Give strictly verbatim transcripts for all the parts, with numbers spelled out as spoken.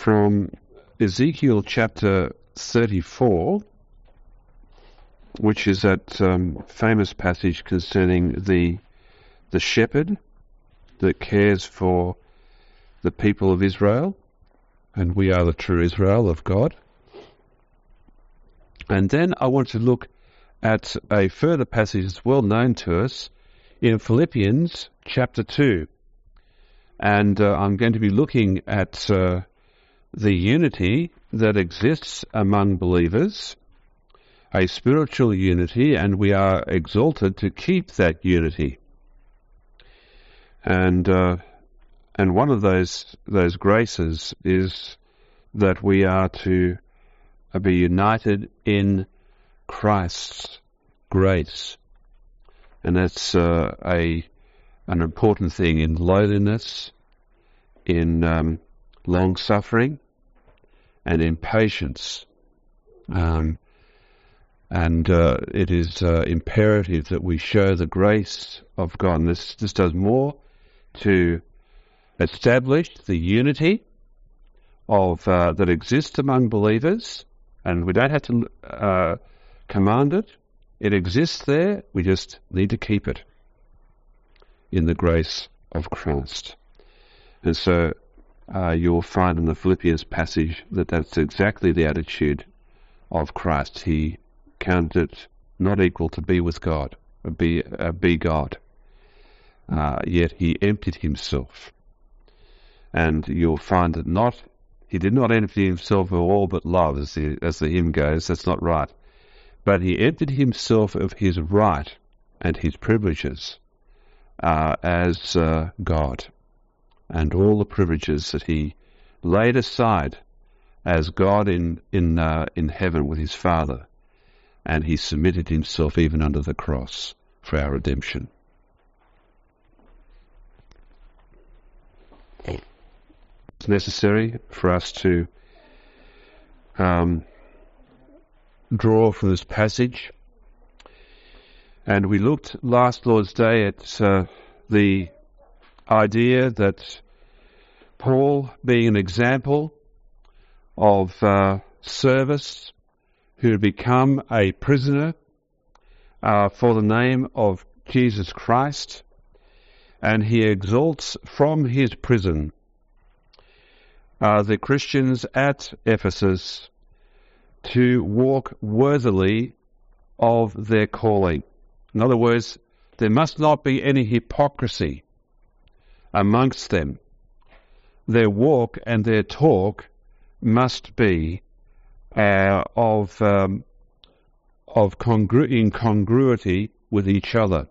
from Ezekiel chapter thirty-four, which is that um, famous passage concerning the the shepherd that cares for the people of Israel, and we are the true Israel of God. And then I want to look at a further passage that's well known to us in Philippians chapter two. And uh, I'm going to be looking at uh, the unity that exists among believers, a spiritual unity, and we are exalted to keep that unity. And uh, and one of those those graces is that we are to uh, be united in Christ's grace, and that's uh, a an important thing in lowliness, in um, long suffering, and in patience. Um, and uh, it is uh, imperative that we show the grace of God. And this this does more to establish the unity of uh, that exists among believers, and we don't have to uh, command it. It exists there. We just need to keep it in the grace of Christ. And so uh, you'll find in the Philippians passage that that's exactly the attitude of Christ. He counted it not equal to be with God, or be, uh, be God. Uh, yet he emptied himself. And you'll find that not, he did not empty himself of all but love, as the, as the hymn goes. That's not right. But he emptied himself of his right and his privileges uh, as uh, God, and all the privileges that he laid aside as God in in uh, in heaven with his Father, and he submitted himself even under the cross for our redemption. It's necessary for us to um, draw from this passage. And we looked last Lord's Day at uh, the idea that Paul, being an example of uh, service, who had become a prisoner uh, for the name of Jesus Christ, and he exalts from his prison uh, the Christians at Ephesus to walk worthily of their calling. In other words, there must not be any hypocrisy amongst them. Their walk and their talk must be uh, of um, of congru- incongruity with each other.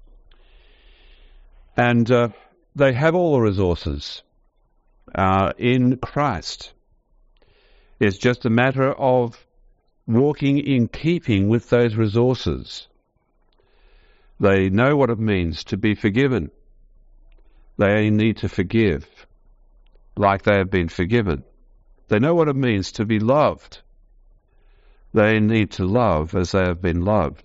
And uh, they have all the resources uh, in Christ. It's just a matter of walking in keeping with those resources. They know what it means to be forgiven. They need to forgive like they have been forgiven. They know what it means to be loved. They need to love as they have been loved.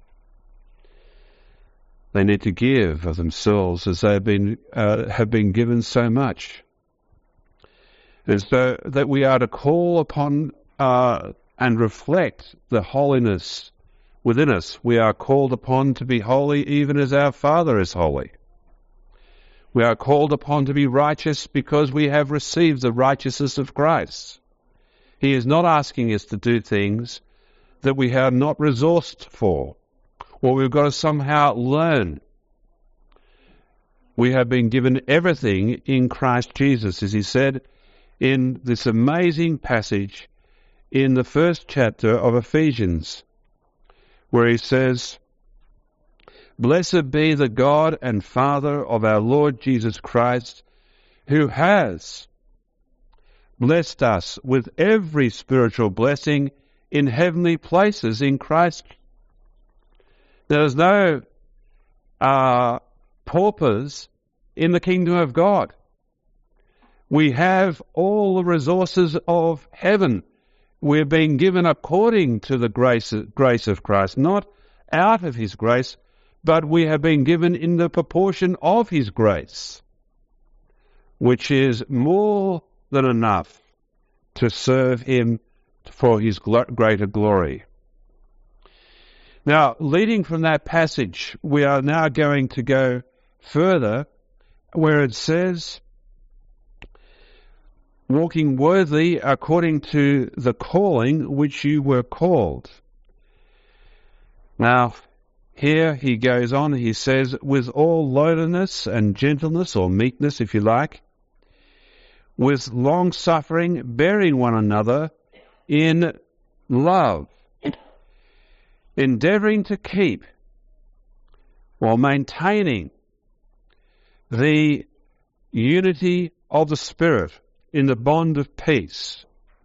They need to give of themselves as they have been uh, have been given so much. And so that we are to call upon uh, and reflect the holiness within us. We are called upon to be holy even as our Father is holy. We are called upon to be righteous because we have received the righteousness of Christ. He is not asking us to do things that we have not resourced for, or we've got to somehow learn. We have been given everything in Christ Jesus, as he said in this amazing passage in the first chapter of Ephesians, where he says, "Blessed be the God and Father of our Lord Jesus Christ, who has blessed us with every spiritual blessing in heavenly places in Christ." There's no uh, paupers in the kingdom of God. We have all the resources of heaven. We're being given according to the grace, grace of Christ, not out of his grace, but we have been given in the proportion of his grace, which is more than enough to serve him for his gl- greater glory. Now, leading from that passage, we are now going to go further where it says, walking worthy according to the calling which you were called. Now, here he goes on, he says, with all lowliness and gentleness, or meekness if you like, with long-suffering, bearing one another in love, endeavouring to keep while maintaining the unity of the Spirit in the bond of peace.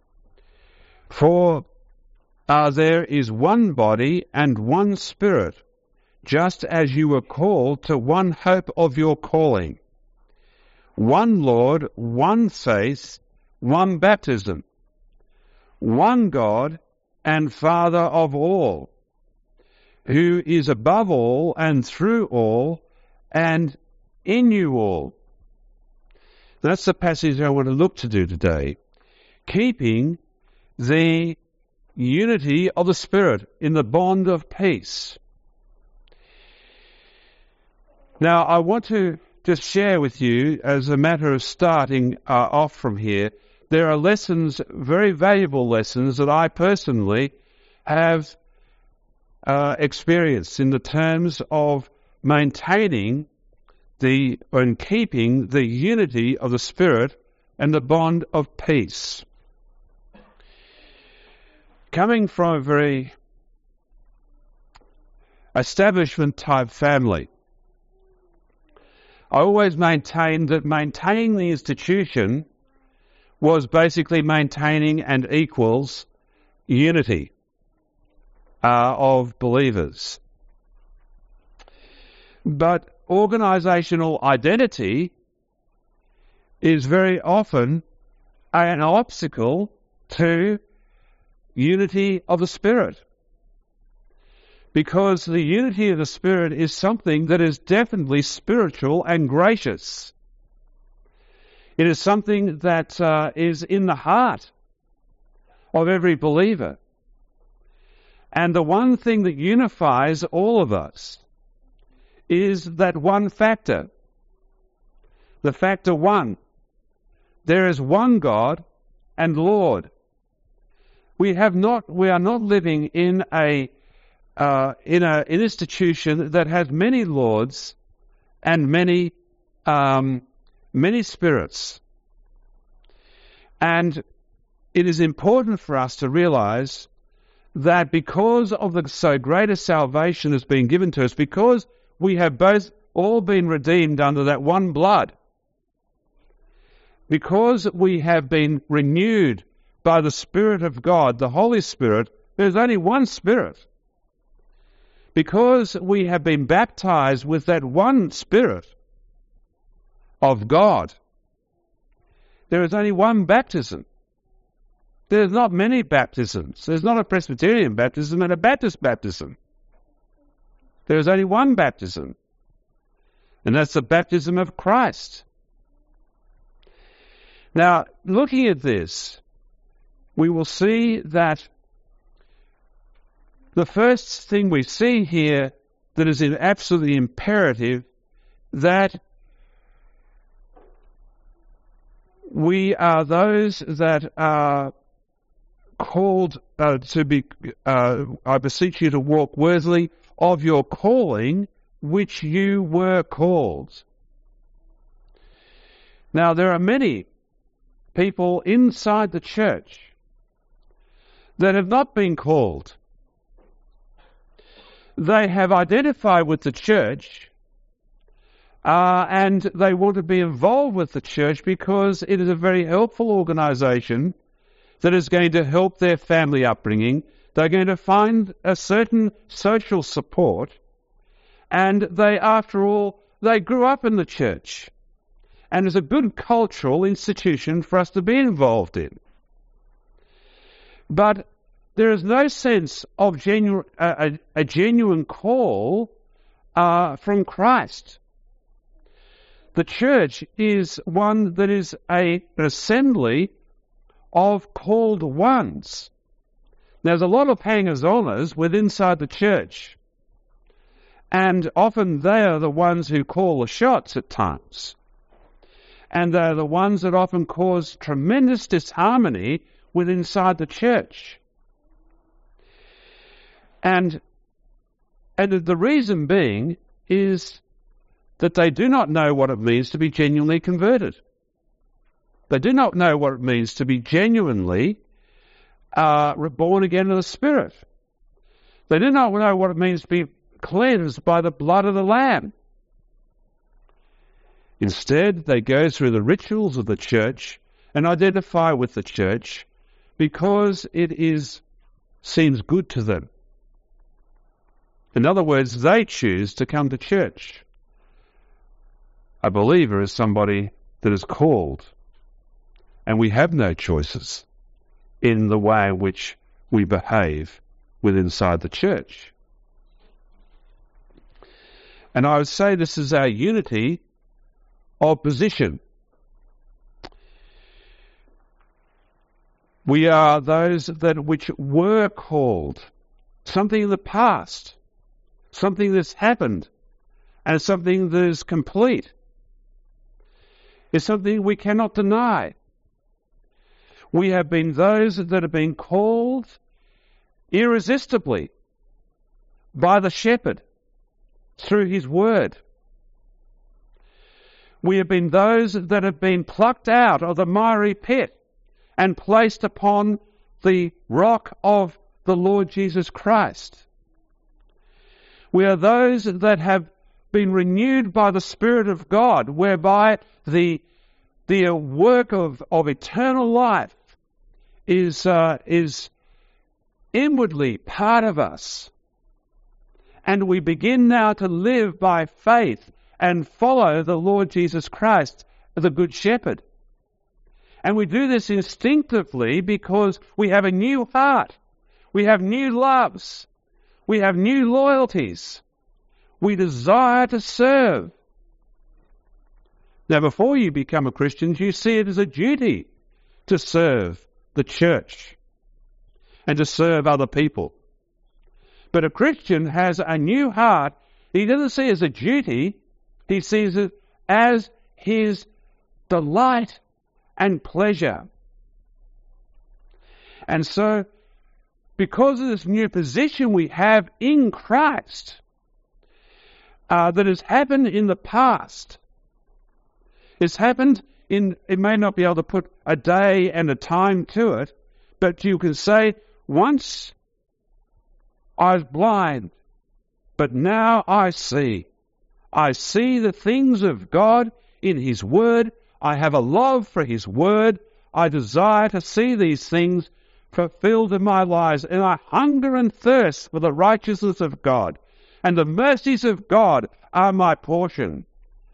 For uh, there is one body and one Spirit, just as you were called to one hope of your calling, one Lord, one faith, one baptism, one God and Father of all, who is above all and through all and in you all. That's the passage I want to look to do today. Keeping the unity of the Spirit in the bond of peace. Now, I want to just share with you, as a matter of starting uh, off from here, there are lessons, very valuable lessons, that I personally have uh, experienced in the terms of maintaining the and keeping the unity of the Spirit and the bond of peace. Coming from a very establishment-type family, I always maintained that maintaining the institution was basically maintaining and equals unity uh, of believers. But organisational identity is very often an obstacle to unity of the Spirit, because the unity of the Spirit is something that is definitely spiritual and gracious. It is something that uh, is in the heart of every believer. And the one thing that unifies all of us is that one factor. The factor one. There is one God and Lord. We have not, we are not living in a Uh, in a, an institution that has many lords and many um, many spirits. And it is important for us to realize that because of the so great a salvation has been given to us, because we have both all been redeemed under that one blood, because we have been renewed by the Spirit of God, the Holy Spirit, there's only one Spirit. Because we have been baptized with that one Spirit of God, there is only one baptism. There's not many baptisms. There's not a Presbyterian baptism and a Baptist baptism. There is only one baptism, and that's the baptism of Christ. Now, looking at this, we will see that the first thing we see here that is absolutely imperative, that we are those that are called uh, to be, uh, I beseech you to walk worthily of your calling which you were called. Now, there are many people inside the church that have not been called. They have identified with the church uh, and they want to be involved with the church because it is a very helpful organisation that is going to help their family upbringing. They're going to find a certain social support, and they, after all, they grew up in the church, and it's a good cultural institution for us to be involved in. But there is no sense of genu- uh, a, a genuine call uh, from Christ. The church is one that is a, an assembly of called ones. Now, there's a lot of hangers-oners within inside the church, and often they are the ones who call the shots at times. And they're the ones that often cause tremendous disharmony within inside the church. And, and the reason being is that they do not know what it means to be genuinely converted. They do not know what it means to be genuinely uh, reborn again in the Spirit. They do not know what it means to be cleansed by the blood of the Lamb. Instead, they go through the rituals of the church and identify with the church because it is seems good to them. In other words, they choose to come to church. A believer is somebody that is called, and we have no choices in the way in which we behave within inside the church. And I would say this is our unity of position. We are those that which were called, something in the past, something that's happened, and something that is complete. It's something we cannot deny. We have been those that have been called irresistibly by the shepherd through his word. We have been those that have been plucked out of the miry pit and placed upon the rock of the Lord Jesus Christ. We are those that have been renewed by the Spirit of God, whereby the the work of, of eternal life is uh, is inwardly part of us. And we begin now to live by faith and follow the Lord Jesus Christ, the Good Shepherd. And we do this instinctively because we have a new heart. We have new loves. We have new loyalties. We desire to serve. Now, before you become a Christian, you see it as a duty to serve the church and to serve other people. But a Christian has a new heart. He doesn't see it as a duty. He sees it as his delight and pleasure. And so, because of this new position we have in Christ, uh, that has happened in the past, it's happened in, it may not be able to put a day and a time to it, but you can say, once I was blind, but now I see. I see the things of God in His Word. I have a love for His Word. I desire to see these things fulfilled in my lives, and I hunger and thirst for the righteousness of God, and the mercies of God are my portion.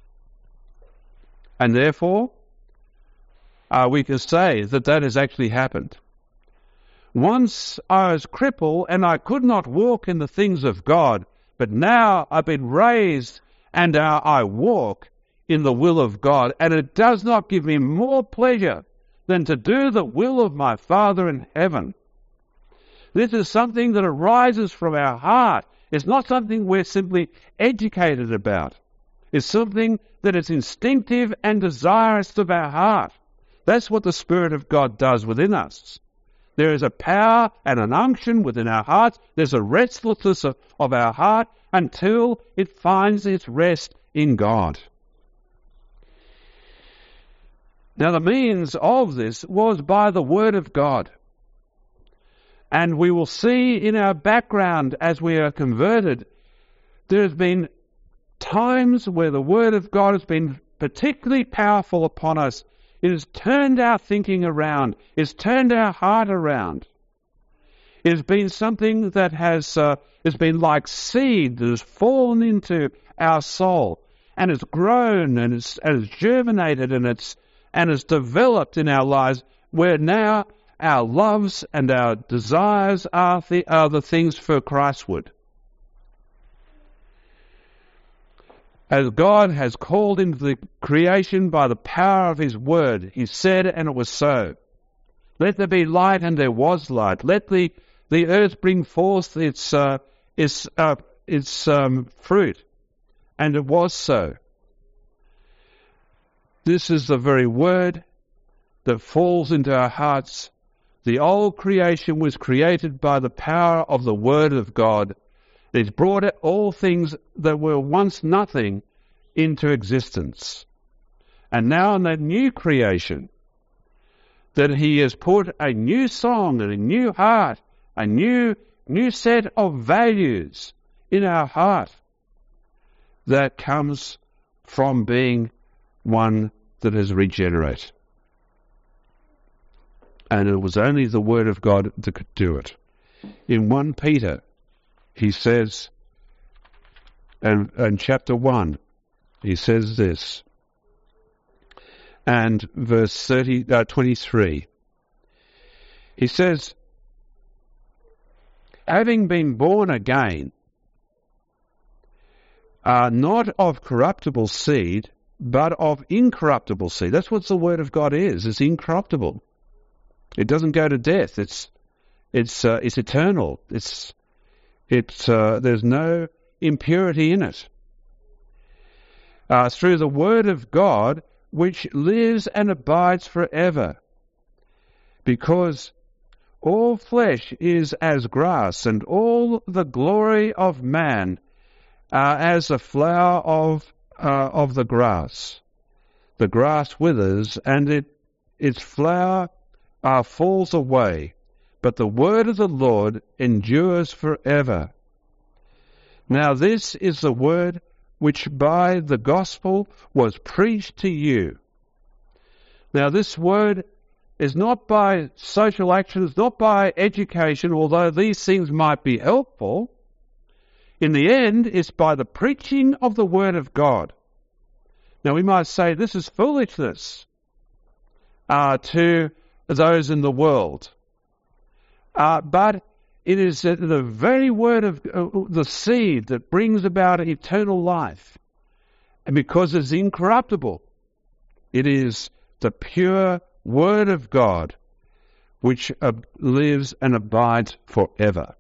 And therefore, uh, we can say that that has actually happened. Once I was crippled and I could not walk in the things of God, but now I've been raised and now I walk in the will of God. And it does not give me more pleasure than to do the will of my Father in heaven. This is something that arises from our heart. It's not something we're simply educated about. It's something that is instinctive and desirous of our heart. That's what the Spirit of God does within us. There is a power and an unction within our hearts. There's a restlessness of, of our heart until it finds its rest in God. Now, the means of this was by the Word of God. And we will see in our background as we are converted, there has been times where the Word of God has been particularly powerful upon us. It has turned our thinking around. It's turned our heart around. It has been something that has uh, has been like seed that has fallen into our soul and has grown and has, and has germinated and it's and has developed in our lives, where now our loves and our desires are the, are the things for Christward. As God has called into the creation by the power of His Word, He said, and it was so. Let there be light, and there was light. Let the, the earth bring forth its, uh, its, uh, its um, fruit. And it was so. This is the very word that falls into our hearts. The old creation was created by the power of the word of God. It brought all things that were once nothing into existence. And now in that new creation, that he has put a new song and a new heart, a new, new set of values in our heart that comes from being one that is regenerate. And it was only the word of God that could do it. In First Peter, he says, and in chapter one, he says this, and verse thirty, uh, twenty-three, he says, having been born again, are not of corruptible seed, but of incorruptible seed. That's what the word of God is. It's incorruptible. It doesn't go to death. It's it's uh, it's eternal. It's it's uh, there's no impurity in it. Uh, through the word of God, which lives and abides forever, because all flesh is as grass, and all the glory of man uh, as the flower of uh, of the grass. The grass withers, and it its flower uh, falls away, but the word of the Lord endures forever. Now this is the word which by the gospel was preached to you. Now this word is not by social actions, not by education, although these things might be helpful. In the end, it's by the preaching of the word of God. Now we might say this is foolishness uh, to those in the world. Uh, but it is the very word of uh, the seed that brings about eternal life. And because it's incorruptible, it is the pure word of God which uh, lives and abides forever.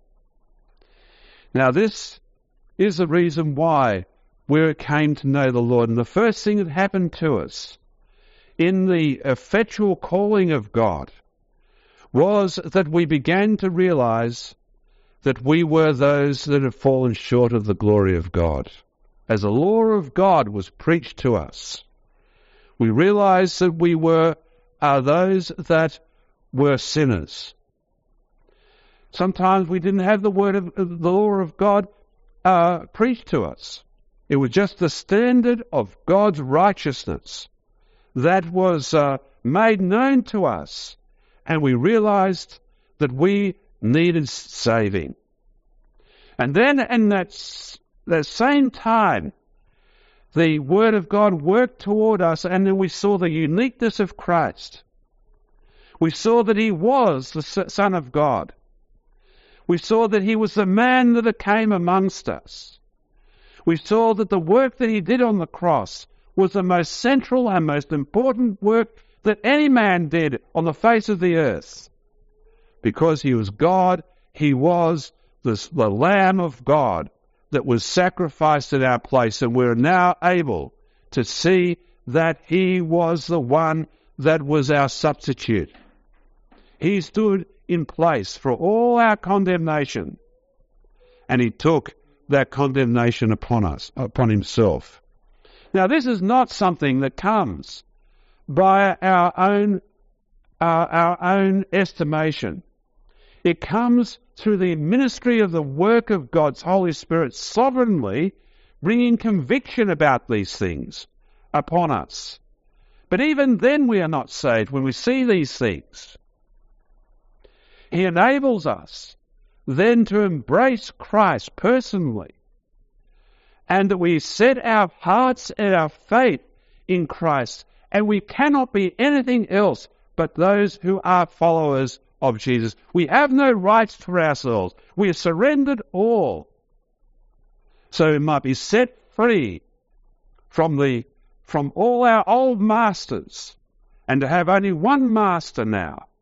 Now this is the reason why we came to know the Lord. And the first thing that happened to us in the effectual calling of God was that we began to realize that we were those that had fallen short of the glory of God. As the law of God was preached to us, we realized that we were uh, those that were sinners. Sometimes we didn't have the word of the law of God uh, preached to us. It was just the standard of God's righteousness that was uh, made known to us, and we realized that we needed saving. And then in that, that same time, the Word of God worked toward us, and then we saw the uniqueness of Christ. We saw that He was the Son of God. We saw that He was the man that came amongst us. We saw that the work that He did on the cross was the most central and most important work that any man did on the face of the earth. Because He was God, He was the, the Lamb of God that was sacrificed in our place, and we're now able to see that He was the one that was our substitute. He stood in place for all our condemnation, and He took that condemnation upon us, upon Himself. Now, this is not something that comes by our own, uh, our own estimation. It comes through the ministry of the work of God's Holy Spirit sovereignly bringing conviction about these things upon us. But even then we are not saved when we see these things. He enables us then to embrace Christ personally, and that we set our hearts and our faith in Christ, and we cannot be anything else but those who are followers of Jesus. We have no rights for ourselves. We have surrendered all, so we might be set free from the from all our old masters, and to have only one master now,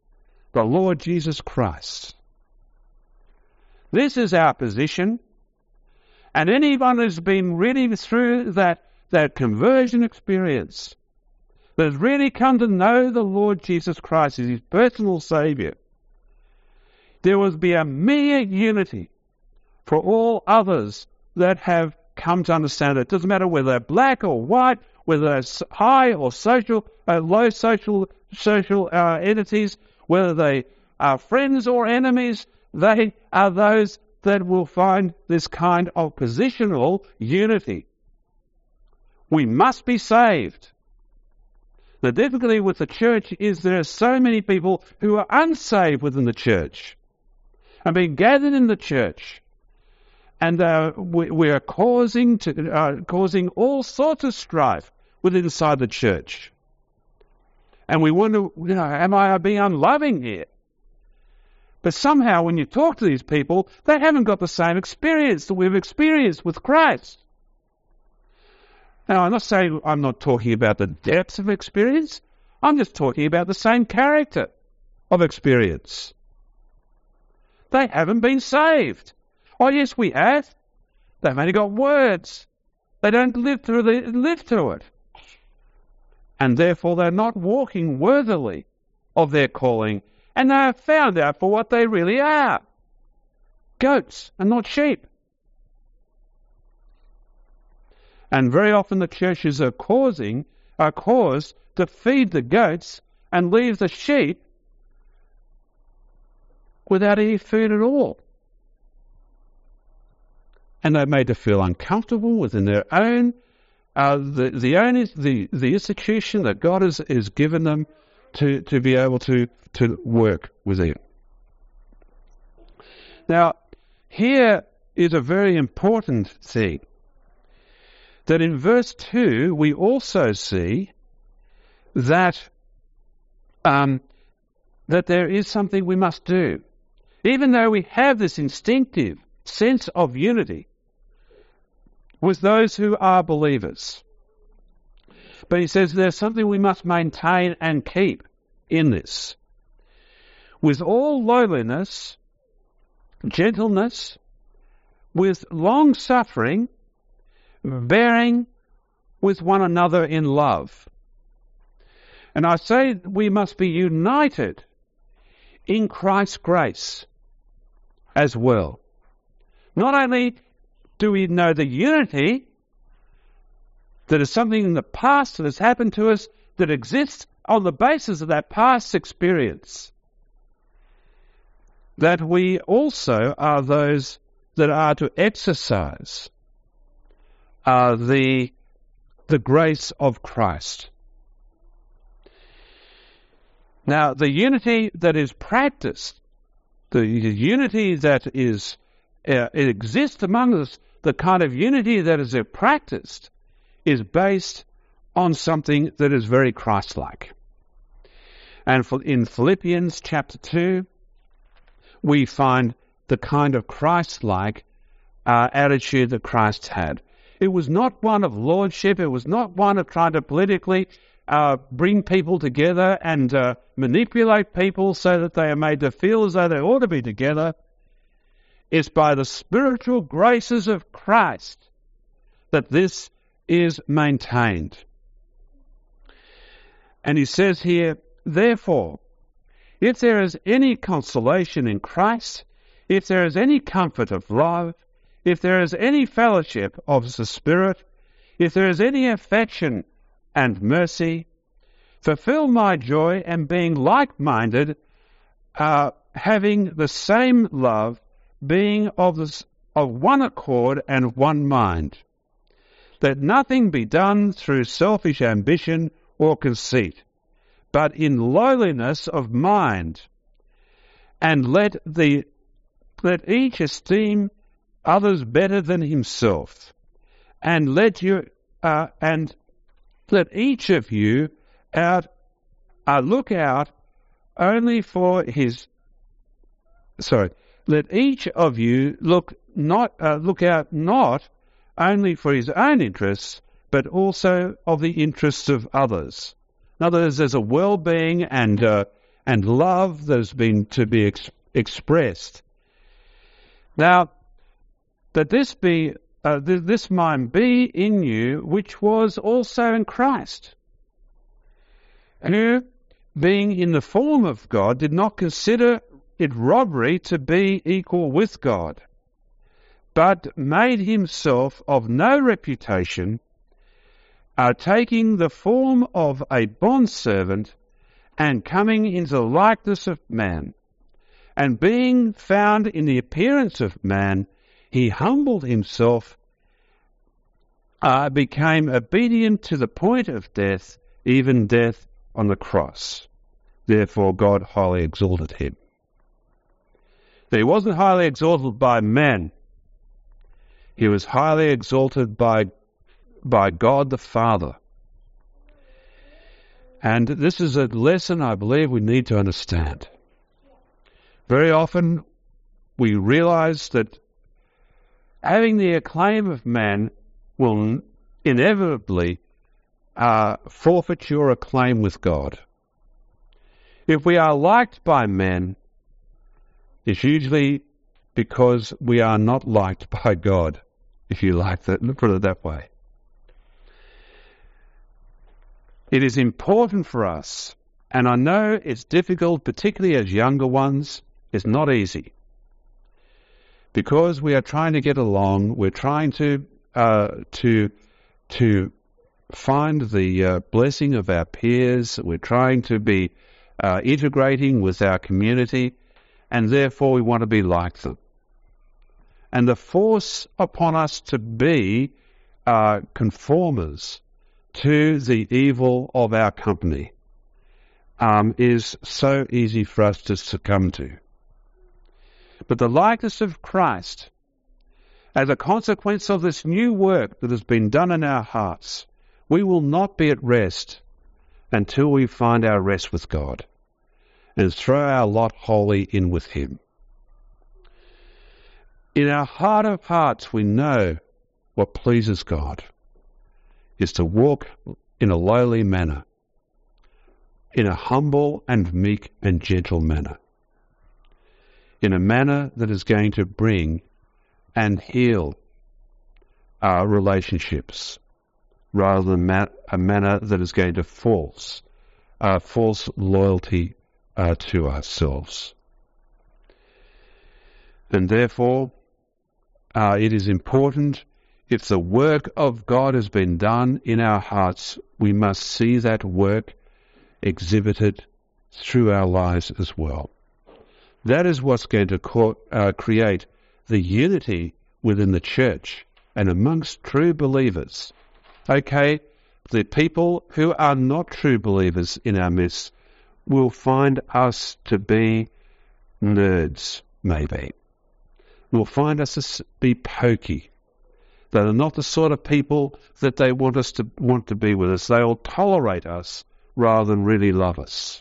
the Lord Jesus Christ. This is our position, and anyone who's been really through that, that conversion experience, that has really come to know the Lord Jesus Christ as his personal Saviour, there will be a mere unity for all others that have come to understand it. It doesn't matter whether they're black or white, whether they're high or social, uh, low social social uh, entities, whether they are friends or enemies, they are those that will find this kind of positional unity. We must be saved. The difficulty with the church is there are so many people who are unsaved within the church and being gathered in the church, and uh, we, we are causing to uh, causing all sorts of strife within inside the church. And we wonder, you know, am I being unloving here? But somehow when you talk to these people, they haven't got the same experience that we've experienced with Christ. Now, I'm not saying I'm not talking about the depths of experience. I'm just talking about the same character of experience. They haven't been saved. Oh, yes, we have. They've only got words. They don't live through, the, live through it. And therefore they're not walking worthily of their calling, and they are found out for what they really are. Goats and not sheep. And very often the churches are causing, are caused to feed the goats and leave the sheep without any food at all. And they're made to feel uncomfortable within their own, uh, the the only the, the institution that God has, has given them to, to be able to, to work within. Now, here is a very important thing. That in verse two we also see that um, that there is something we must do. Even though we have this instinctive sense of unity with those who are believers. But he says there's something we must maintain and keep in this. With all lowliness, gentleness, with long-suffering, bearing with one another in love. And I say we must be united in Christ's grace as well. Not only do we know the unity that is something in the past that has happened to us that exists on the basis of that past experience, that we also are those that are to exercise uh, the, the grace of Christ. Now, the unity that is practiced, the unity that is uh, it exists among us, the kind of unity that is practiced, is based on something that is very Christ-like. And for, in Philippians chapter two, we find the kind of Christ-like uh, attitude that Christ had. It was not one of lordship. It was not one of trying to politically uh, bring people together and uh, manipulate people so that they are made to feel as though they ought to be together. It's by the spiritual graces of Christ that this is maintained. And he says here, therefore, if there is any consolation in Christ, if there is any comfort of love, if there is any fellowship of the Spirit, if there is any affection and mercy, fulfill my joy, and being like-minded, uh, having the same love, being of, this, of one accord and one mind. Let nothing be done through selfish ambition or conceit, but in lowliness of mind, and let the let each esteem others better than himself, and let you uh, and let each of you out uh, look out only for his. Sorry, let each of you look not uh, look out not only for his own interests, but also of the interests of others. In other words, there's a well-being and uh, and love that has been to be ex- expressed. Now, that this be uh, th- this mind be in you, which was also in Christ, who, being in the form of God, did not consider it robbery to be equal with God, but made himself of no reputation, uh, taking the form of a bondservant, and coming into the likeness of man, and being found in the appearance of man, he humbled himself, uh, became obedient to the point of death, even death on the cross. Therefore God highly exalted him. He wasn't highly exalted by men. He was highly exalted by, by God the Father. And this is a lesson I believe we need to understand. Very often we realize that having the acclaim of man will inevitably uh, forfeit your acclaim with God. If we are liked by men, it's usually because we are not liked by God, if you like that, put it that way. It is important for us, and I know it's difficult, particularly as younger ones. It's not easy. Because we are trying to get along, we're trying to uh, to to find the uh, blessing of our peers, we're trying to be uh, integrating with our community, and therefore we want to be like them. And the force upon us to be uh, conformers to the evil of our company um, is so easy for us to succumb to. But the likeness of Christ, as a consequence of this new work that has been done in our hearts, we will not be at rest until we find our rest with God and throw our lot wholly in with him. In our heart of hearts, we know what pleases God is to walk in a lowly manner, in a humble and meek and gentle manner, in a manner that is going to bring and heal our relationships, rather than ma- a manner that is going to force uh, false loyalty uh, to ourselves. And therefore, uh, it is important, if the work of God has been done in our hearts, we must see that work exhibited through our lives as well. That is what's going to co- uh, create the unity within the church and amongst true believers. Okay, the people who are not true believers in our midst will find us to be nerds, maybe. Will find us to be pokey. They are not the sort of people that they want us to want to be with us. They will tolerate us rather than really love us.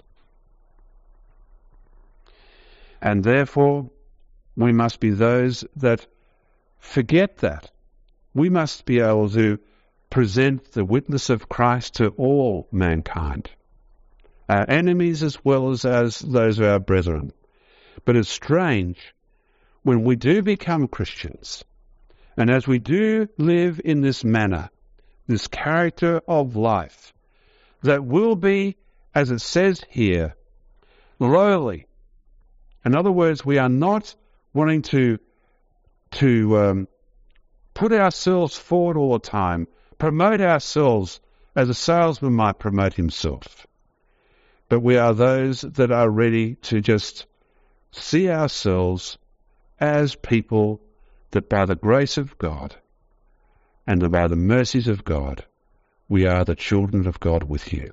And therefore, we must be those that forget that. We must be able to present the witness of Christ to all mankind, our enemies as well as, as those of our brethren. But it's strange when we do become Christians, and as we do live in this manner, this character of life, that will be, as it says here, lowly. In other words, we are not wanting to to um, put ourselves forward all the time, promote ourselves as a salesman might promote himself. But we are those that are ready to just see ourselves as people that by the grace of God and by the mercies of God, we are the children of God with you.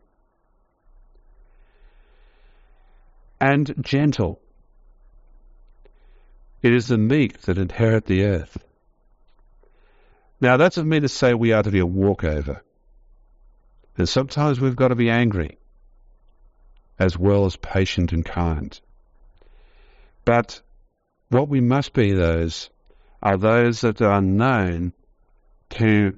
And gentle. It is the meek that inherit the earth. Now, that doesn't mean to say we are to be a walkover. And sometimes we've got to be angry, as well as patient and kind. But what we must be those are those that are known to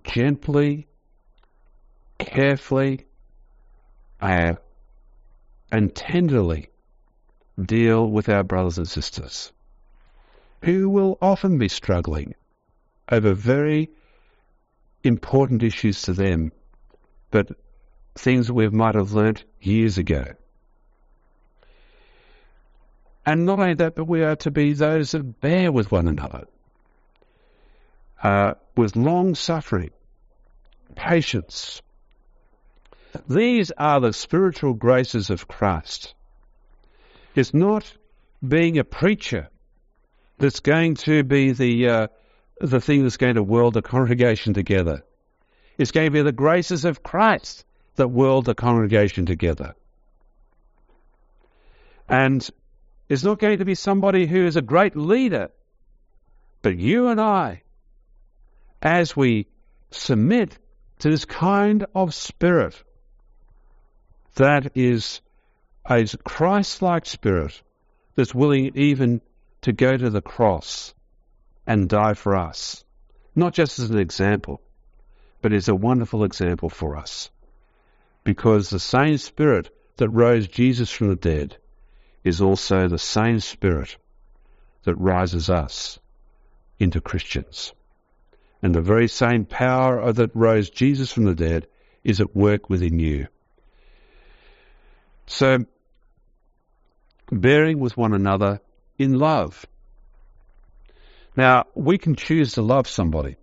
gently, carefully, uh, and tenderly deal with our brothers and sisters who will often be struggling over very important issues to them, but things we might have learnt years ago. And not only that, but we are to be those that bear with one another, uh, with long suffering, patience. These are the spiritual graces of Christ. It's not being a preacher that's going to be the uh, the thing that's going to weld the congregation together. It's going to be the graces of Christ that weld the congregation together. And it's not going to be somebody who is a great leader, but you and I, as we submit to this kind of spirit that is a Christ-like spirit that's willing even to go to the cross and die for us, not just as an example, but as a wonderful example for us, because the same spirit that rose Jesus from the dead is also the same spirit that rises us into Christians. And the very same power that rose Jesus from the dead is at work within you. So, bearing with one another in love. Now, we can choose to love somebody.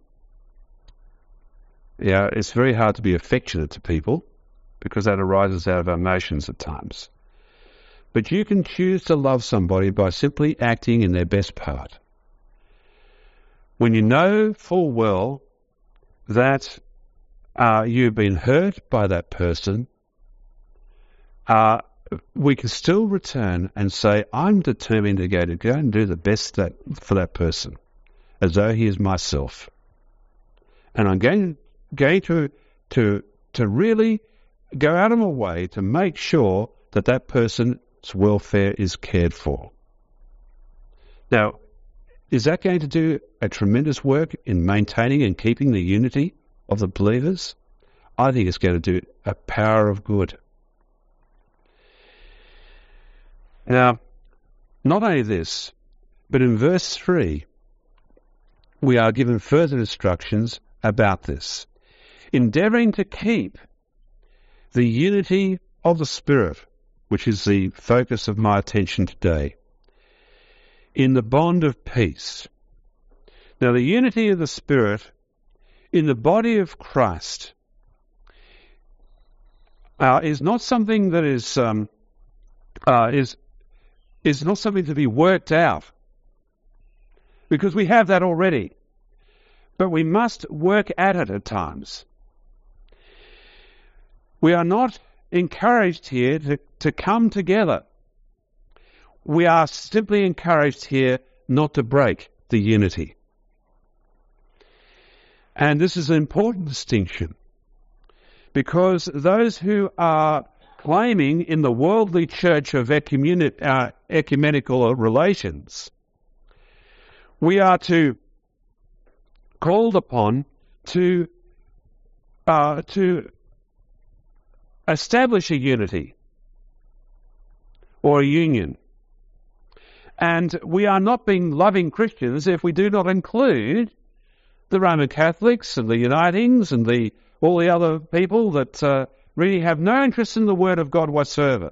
Yeah, it's very hard to be affectionate to people because that arises out of our emotions at times. But you can choose to love somebody by simply acting in their best part. When you know full well that uh, you've been hurt by that person, uh, we can still return and say, I'm determined to go to go and do the best that, for that person, as though he is myself. And I'm going, going to, to, to really go out of my way to make sure that that person's welfare is cared for. Now, is that going to do a tremendous work in maintaining and keeping the unity of the believers? I think it's going to do a power of good. Now, not only this, but in verse three, we are given further instructions about this. Endeavouring to keep the unity of the Spirit, which is the focus of my attention today, in the bond of peace. Now, the unity of the Spirit in the body of Christ uh, is not something that is um, uh, is is not something to be worked out, because we have that already. But we must work at it at times. We are not encouraged here to, to come together. We are simply encouraged here not to break the unity. And this is an important distinction, because those who are claiming in the worldly church of ecumeni- uh, ecumenical relations, we are to called upon to uh, to establish a unity or a union. And we are not being loving Christians if we do not include the Roman Catholics and the Unitings and the all the other people that uh, really have no interest in the Word of God whatsoever.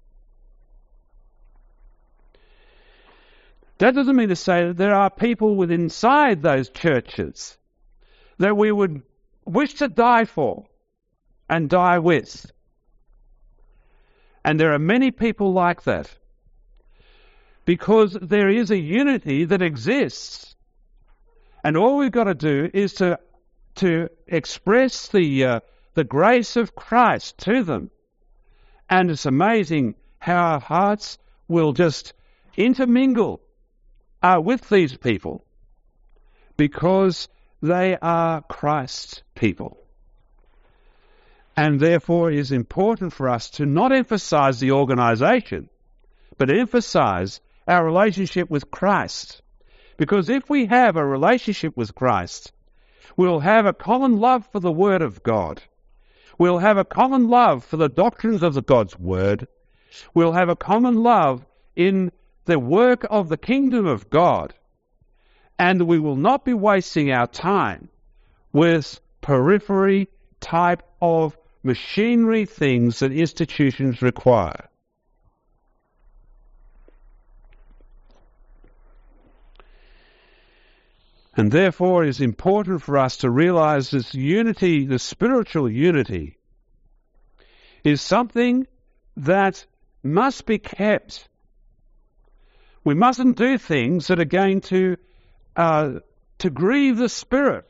That doesn't mean to say that there are people within inside those churches that we would wish to die for and die with. And there are many people like that, because there is a unity that exists. And all we've got to do is to to express the uh, the grace of Christ to them. And it's amazing how our hearts will just intermingle uh, with these people, because they are Christ's people. And therefore it is important for us to not emphasize the organization, but emphasize our relationship with Christ. Because if we have a relationship with Christ, we'll have a common love for the Word of God. We'll have a common love for the doctrines of the God's Word. We'll have a common love in the work of the kingdom of God, and we will not be wasting our time with periphery type of machinery things that institutions require. And therefore it is important for us to realize this unity, the spiritual unity, is something that must be kept. We mustn't do things that are going to uh, to grieve the Spirit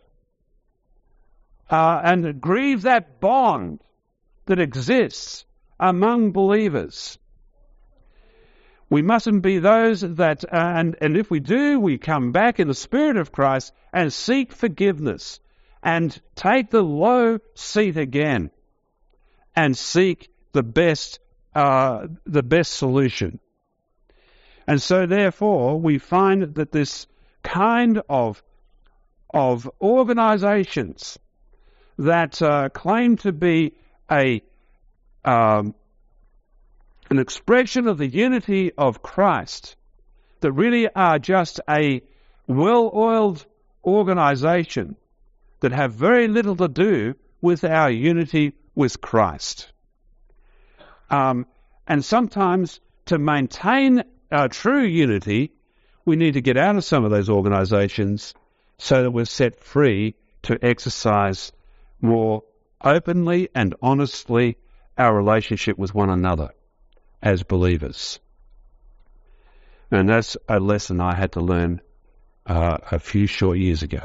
uh, and grieve that bond that exists among believers. We mustn't be those that, uh, and, and if we do, we come back in the Spirit of Christ and seek forgiveness and take the low seat again and seek the best, uh, the best solution. And so therefore we find that this kind of, of organizations that uh, claim to be a, um, an expression of the unity of Christ, that really are just a well-oiled organization that have very little to do with our unity with Christ. Um, and sometimes to maintain our true unity, we need to get out of some of those organizations so that we're set free to exercise more openly and honestly our relationship with one another as believers. And that's a lesson I had to learn uh, a few short years ago.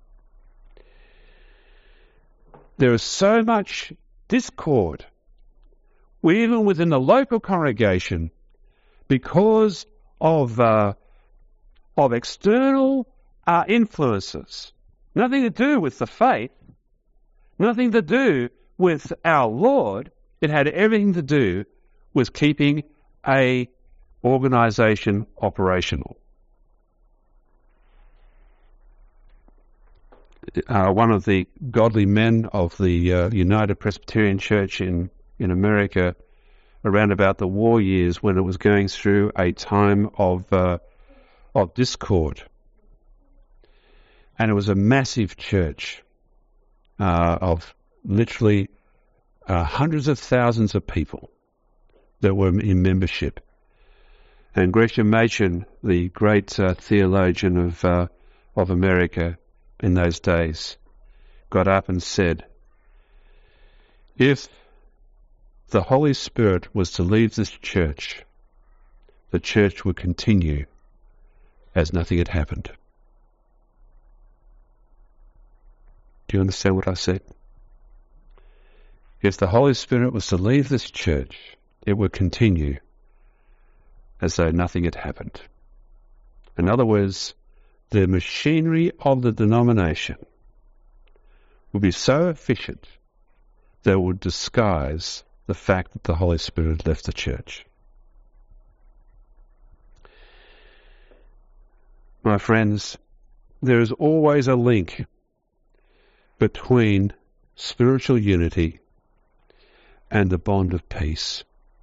There is so much discord, even within the local congregation, because of uh, of external uh, influences. Nothing to do with the faith, nothing to do with our Lord. It had everything to do with keeping a organization operational. Uh, one of the godly men of the uh, United Presbyterian Church in, in America, around about the war years when it was going through a time of uh, of discord, and it was a massive church uh, of literally uh, hundreds of thousands of people that were in membership. And Gresham Machen, the great uh, theologian of uh, of America in those days, got up and said, if the Holy Spirit was to leave this church, the church would continue as nothing had happened. Do you understand what I said? If the Holy Spirit was to leave this church, it would continue as though nothing had happened. In other words, the machinery of the denomination would be so efficient that it would disguise the fact that the Holy Spirit had left the church. My friends, there is always a link between spiritual unity and the bond of peace.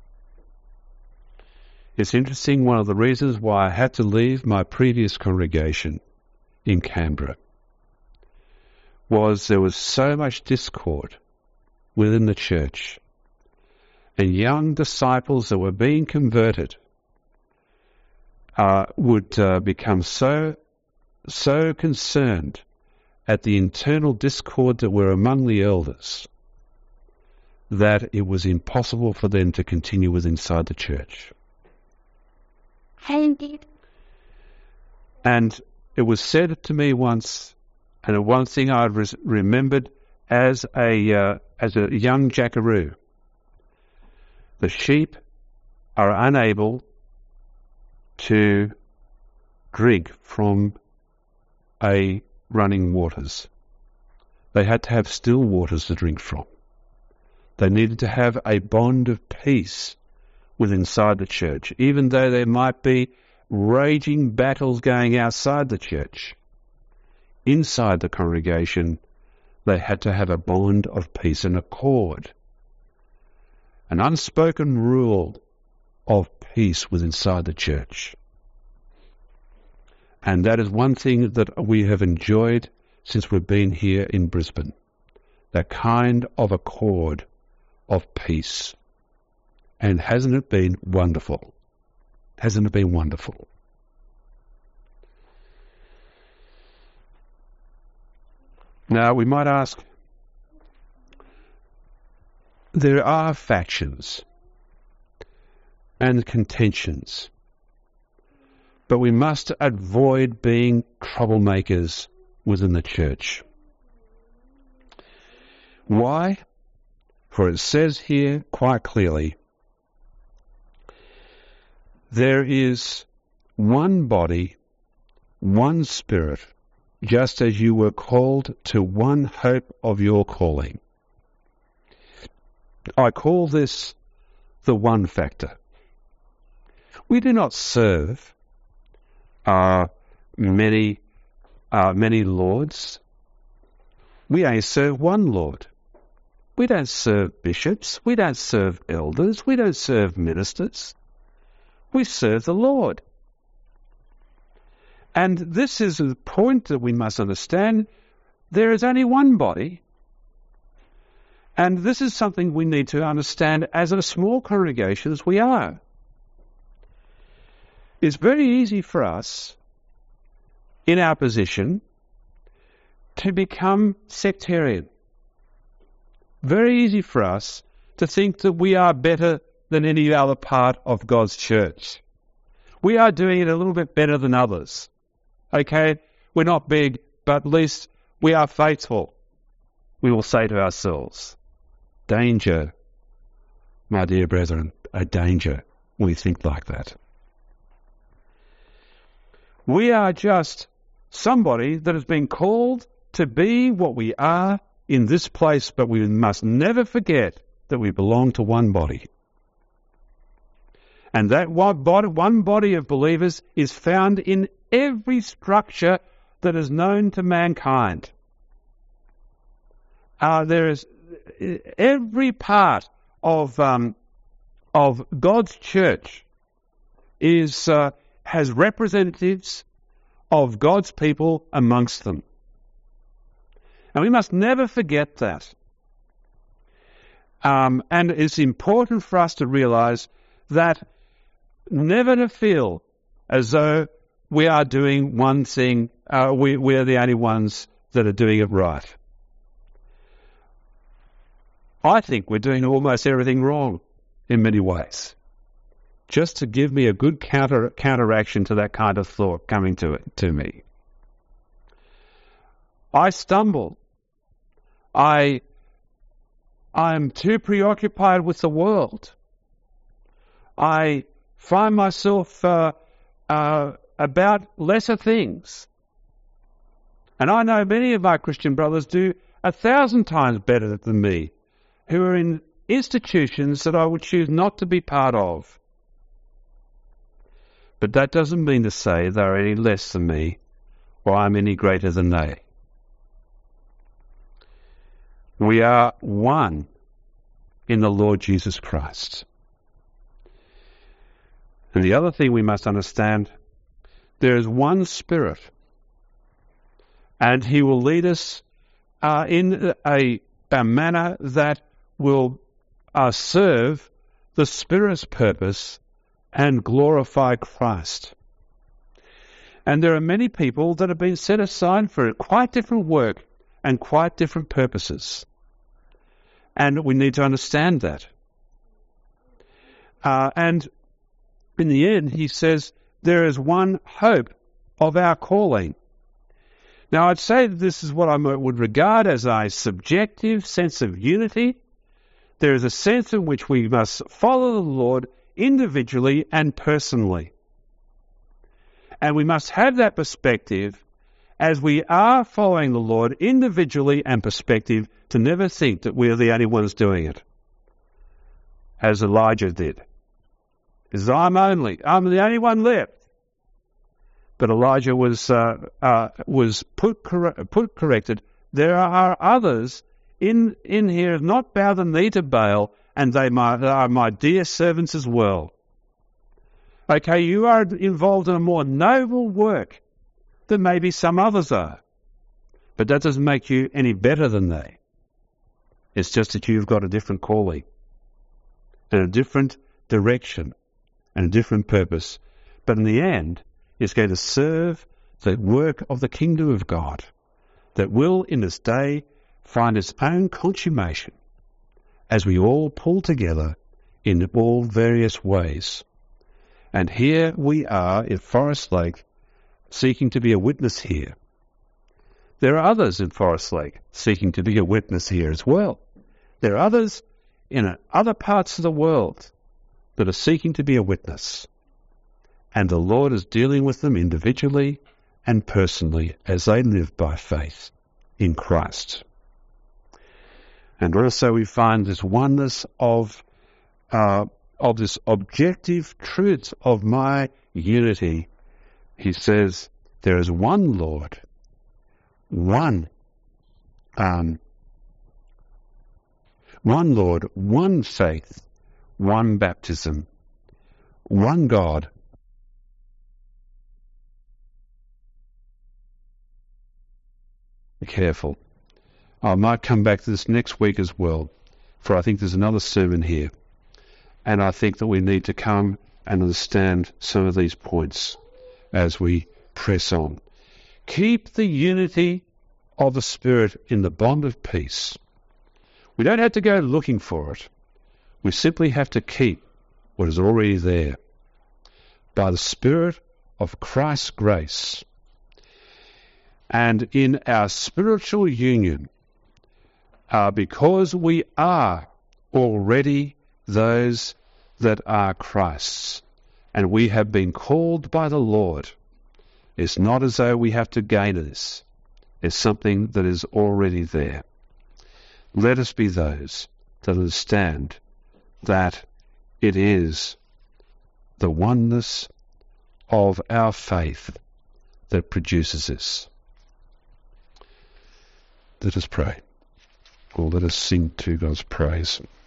It's interesting, one of the reasons why I had to leave my previous congregation in Canberra was there was so much discord within the church, and young disciples that were being converted uh, would uh, become so so concerned at the internal discord that were among the elders that it was impossible for them to continue with inside the church. Indeed. And it was said to me once, and one thing I res- remembered as a uh, as a young jackaroo, the sheep are unable to drink from a running waters. They had to have still waters to drink from. They needed to have a bond of peace with inside the church, even though there might be raging battles going outside the church. Inside the congregation, they had to have a bond of peace and accord, an unspoken rule of peace within inside the church. And that is one thing that we have enjoyed since we've been here in Brisbane. That kind of accord of peace. And hasn't it been wonderful? Hasn't it been wonderful? Now, we might ask, there are factions and contentions, but we must avoid being troublemakers within the church. Why? For it says here quite clearly, there is one body, one Spirit, just as you were called to one hope of your calling. I call this the one factor. We do not serve uh, many, uh, many lords. We only serve one Lord. We don't serve bishops. We don't serve elders. We don't serve ministers. We serve the Lord. And this is the point that we must understand. There is only one body. And this is something we need to understand as a small congregation as we are. It's very easy for us, in our position, to become sectarian. Very easy for us to think that we are better than any other part of God's church. We are doing it a little bit better than others. Okay, we're not big, but at least we are faithful. We will say to ourselves, danger, my dear brethren, a danger when we think like that. We are just somebody that has been called to be what we are in this place, but we must never forget that we belong to one body. And that one body, one body of believers is found in every structure that is known to mankind. Uh, there is every part of um, of God's church is uh, has representatives of God's people amongst them. And we must never forget that. Um, and it's important for us to realize that never to feel as though we are doing one thing, uh, we, we are the only ones that are doing it right. I think we're doing almost everything wrong in many ways. Just to give me a good counter counteraction to that kind of thought coming to it to me. I stumble. I I'm too preoccupied with the world. I find myself uh, uh, about lesser things. And I know many of my Christian brothers do a thousand times better than me, who are in institutions that I would choose not to be part of. But that doesn't mean to say they're any less than me, or I'm any greater than they. We are one in the Lord Jesus Christ. And the other thing we must understand, there is one Spirit, and He will lead us uh, in a, a manner that will uh, serve the Spirit's purpose and glorify Christ. And there are many people that have been set aside for quite different work and quite different purposes. And we need to understand that. Uh, and in the end, he says, there is one hope of our calling. Now, I'd say that this is what I would regard as a subjective sense of unity. There is a sense in which we must follow the Lord individually and personally. And we must have that perspective as we are following the Lord individually and perspective, to never think that we're the only ones doing it, as Elijah did. Because I'm only, I'm the only one left. But Elijah was uh, uh, was put cor- put corrected. There are others in in here not bow the knee to Baal, and they my, are my dear servants as well. Okay, you are involved in a more noble work than maybe some others are. But that doesn't make you any better than they. It's just that you've got a different calling and a different direction and a different purpose. But in the end, it's going to serve the work of the kingdom of God that will in this day find its own consummation as we all pull together in all various ways. And here we are in Forest Lake seeking to be a witness here. There are others in Forest Lake seeking to be a witness here as well. There are others in other parts of the world that are seeking to be a witness. And the Lord is dealing with them individually and personally as they live by faith in Christ. And also we find this oneness of uh, of this objective truth of my unity. He says there is one Lord, one, um, one Lord, one faith, one baptism, one God. Be careful. I might come back to this next week as well, for I think there's another sermon here. And I think that we need to come and understand some of these points as we press on. Keep the unity of the Spirit in the bond of peace. We don't have to go looking for it. We simply have to keep what is already there. By the Spirit of Christ's grace. And in our spiritual union, uh, because we are already those that are Christ's, and we have been called by the Lord. It's not as though we have to gain this. It's something that is already there. Let us be those that understand that it is the oneness of our faith that produces this. Let us pray, or let us sing to God's praise.